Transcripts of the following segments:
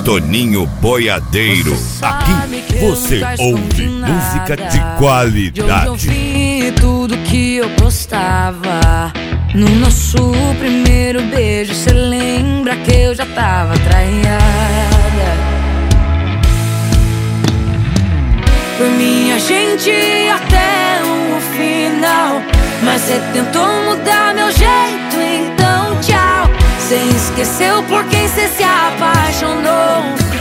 Toninho Boiadeiro. Aqui você ouve música de qualidade. Eu ouvi tudo que eu gostava. No nosso primeiro beijo, cê lembra que eu já tava traiada? Por mim a gente ia até o final, mas cê tentou mudar meu jeito, então tchau. Cê esqueceu por quem cê se apaixonou.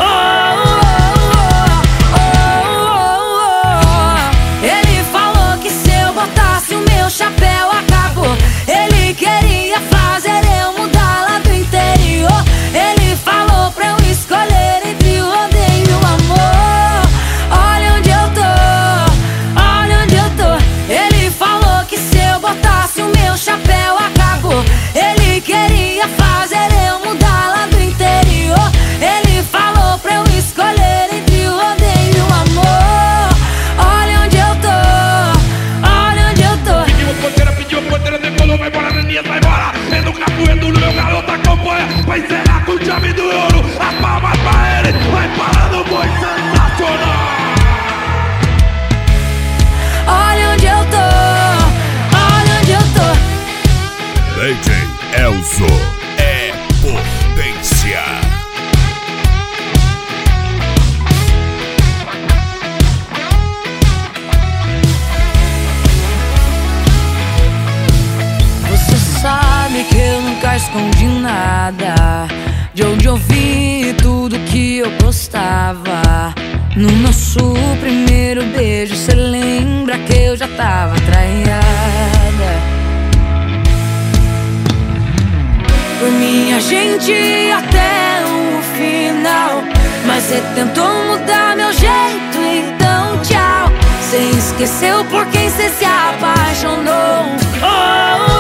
Ele falou que se eu botasse o meu chapéu acabou. Ele queria fazer eu mudar lá do interior. Ele falou pra eu escolher entre o odeio e o amor. Olha onde eu tô, olha onde eu tô. Ele falou que se eu botasse o meu chapéu acabou. Ele queria fazer eu mudar lá do interior. Ele falou pra eu escolher entre o odeio e o amor. Olha onde eu tô, olha onde eu tô. Pediu porteira, decolou, vai embora, Neninha, vai embora. É no capoeiro, no meu garoto acompanha. Vai zerar com o chave do ouro. As palmas pra ele, vai parando, boi sensacional. Olha onde eu tô, olha onde eu tô. DJ Elzo é potência. Você sabe que eu nunca escondi nada, de onde eu vi tudo que eu gostava. No nosso primeiro beijo, cê lembra que eu já tava traiada? Por mim a gente ia até o final, mas cê tentou mudar meu jeito, então tchau. Cê esqueceu por quem cê se apaixonou.